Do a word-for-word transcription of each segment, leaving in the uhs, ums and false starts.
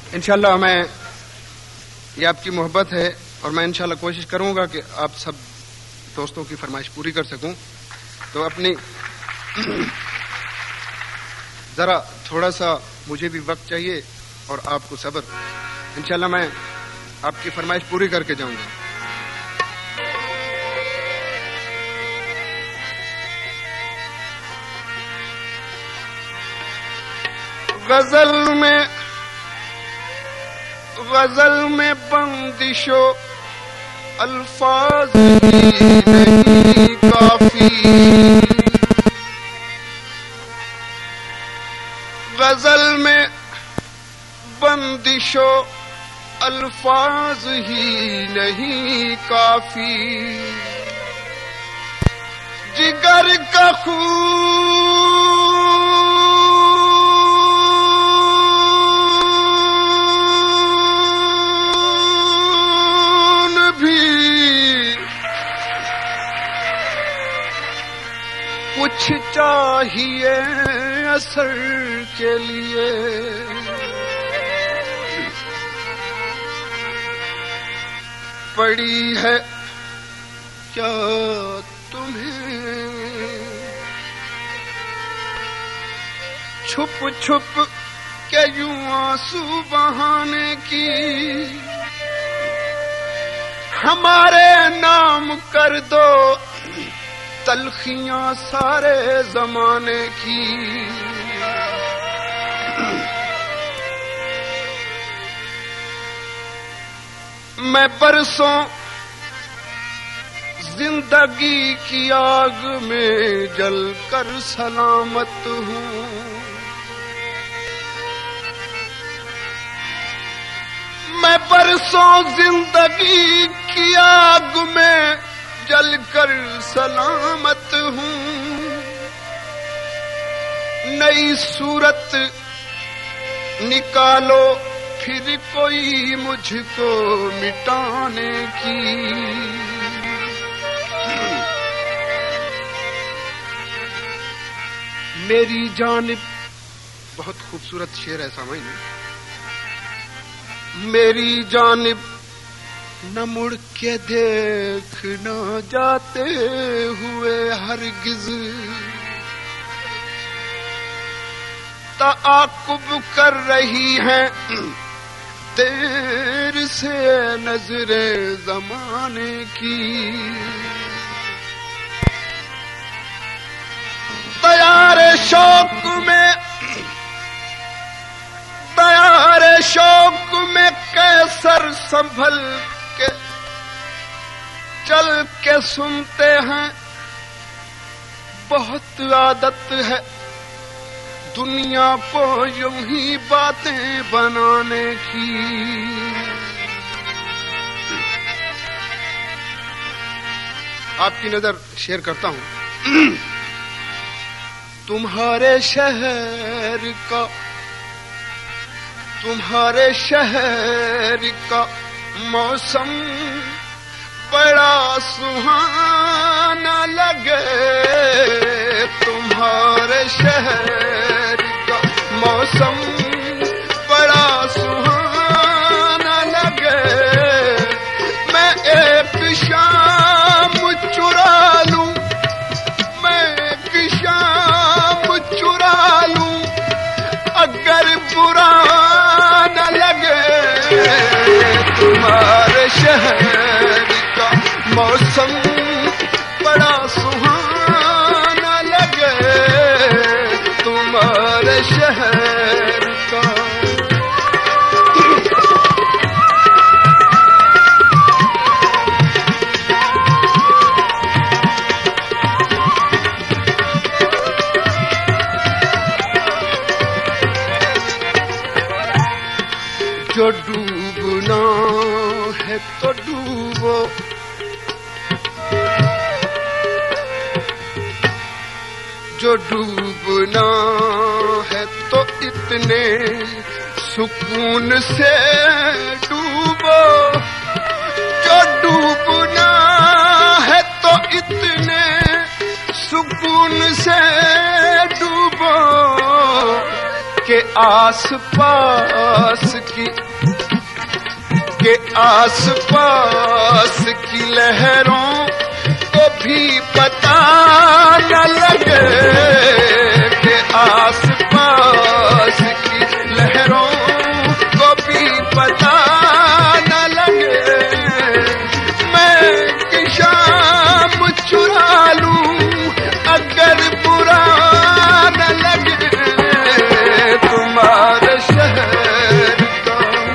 انشاءاللہ میں یہ آپ کی محبت ہے اور میں انشاءاللہ کوشش کروں گا کہ آپ سب دوستوں کی فرمائش پوری کر سکوں. تو اپنی ذرا تھوڑا سا مجھے بھی وقت چاہیے اور آپ کو صبر. انشاءاللہ میں آپ کی فرمائش پوری کر کے جاؤں گا. غزل میں غزل میں بندش و الفاظ نہیں کافی. غزل میں بندش و الفاظ ہی نہیں کافی. جگر کا خون کچھ چاہیے اثر کے لیے. پڑی ہے کیا تمہیں چھپ چھپ کے یوں آنسو بہانے کی. ہمارے نام کر دو تلخیاں سارے زمانے کی. میں برسوں زندگی کی آگ میں جل کر سلامت ہوں. میں برسوں زندگی کی آگ میں جل کر سلامت ہوں. نئی صورت نکالو پھر کوئی مجھ کو مٹانے کی. میری جانب بہت خوبصورت شعر ہے سامعین. میری جانب نہ مڑ کے دیکھنا جاتے ہوئے ہرگز تعاقب کر رہی ہیں دیر سے نظر زمانے کی. تیار شوق میں تیار شوق میں کیسر سنبھل کے چل کے سنتے ہیں. بہت عادت ہے دنیا کو یوں ہی باتیں بنانے کی. آپ کی نظر شیئر کرتا ہوں. تمہارے شہر کا تمہارے شہر کا موسم بڑا سہانا لگے. تمہارے شہر کا موسم بڑا سہانا لگے. میں ایک شام چرا لوں میں ایک شام چرا لوں اگر برا نہ لگے. تمہارے شہر کا موسم بڑا سہانا لگے. تمہارے شہر کا جو ڈوبنا ہے تو ڈوبو جو ڈوبنا ہے تو اتنے سکون سے ڈوبو. جو ڈوبنا ہے تو اتنے سکون سے ڈوبو کہ آس پاس کی کہ آس پاس کی لہروں کو بھی پتہ نہ لگے، کہ آس پاس کی لہروں کو بھی پتہ نہ لگے، میں کہ شام چرا لوں اگر برا نہ لگے تمہارے شہر کا۔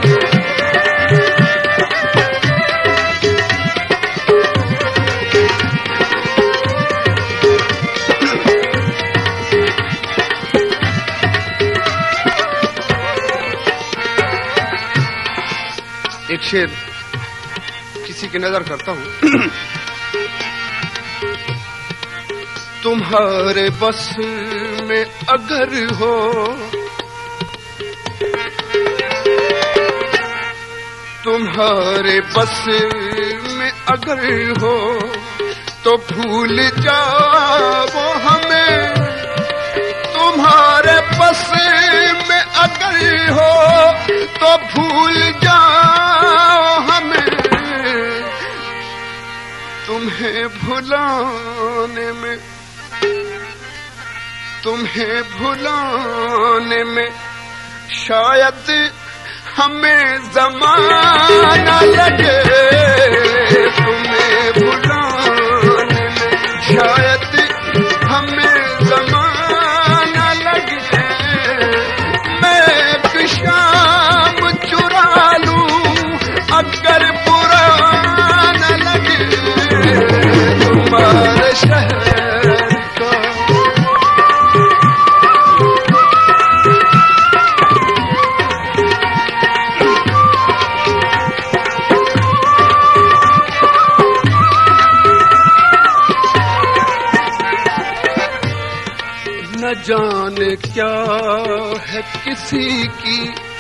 ایک شعر کسی کی نظر کرتا ہوں۔ تمہارے بس میں اگر ہو تمہارے بس میں اگر ہو تو بھول جاؤ ہمیں، تمہارے بس میں اگر ہو تو بھول جاؤ ہمیں، تمہیں بھلانے میں تمہیں بھلانے میں شاید ہمیں زمانہ لگے، تمہیں بھلانے میں شاید ہمیں زمانہ لگے، میں ایک شام چرا لوں اگر برا نہ لگے تمہارے شہر کا۔ نہ جانے کیا ہے کسی کی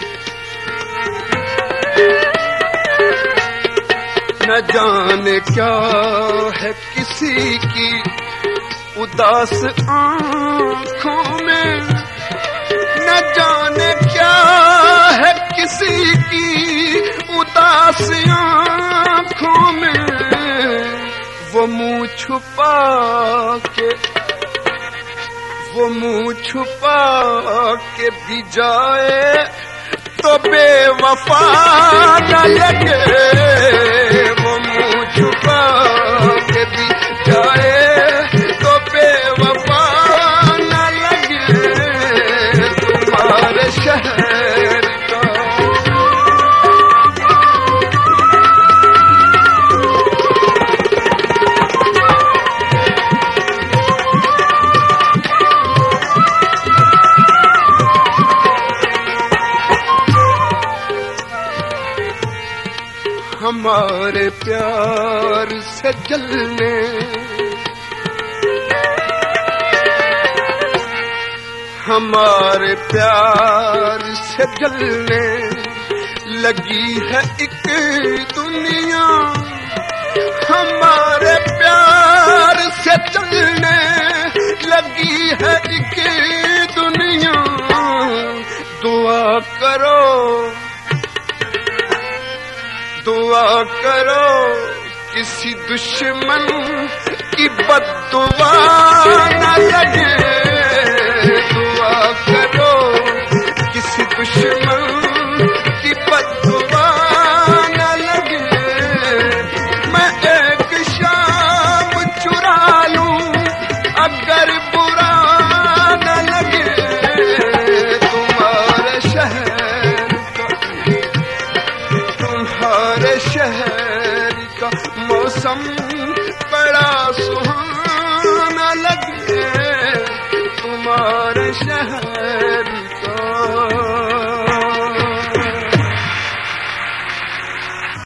نہ جانے کیا ہے کسی کی اداس آنکھوں میں، نہ جانے کیا ہے کسی کی اداس آنکھوں میں، وہ منہ چھپا کے وہ منہ چھپا کے بھی جائے تو بے وفا نہ لگے، وہ منہ چھپا کے بھی جائے تو بے وفا نہ لگے تمہارے شہر کا۔ ہمارے پیار سے جلنے ہمارے پیار سے جلنے لگی ہے ایک دنیا، ہمارے پیار سے جلنے لگی ہے ایک دنیا، دعا کرو دعا کرو کسی دشمن کی بد دعا نہ لگے، دعا کرو کسی دشمن کی بد دعا نہ لگے، میں ایک شام چرا لوں اگر برا نہ لگے تمہارے شہر کا، تمہارے شہر کا موسم بڑا سہانا لگے تمہارے شہر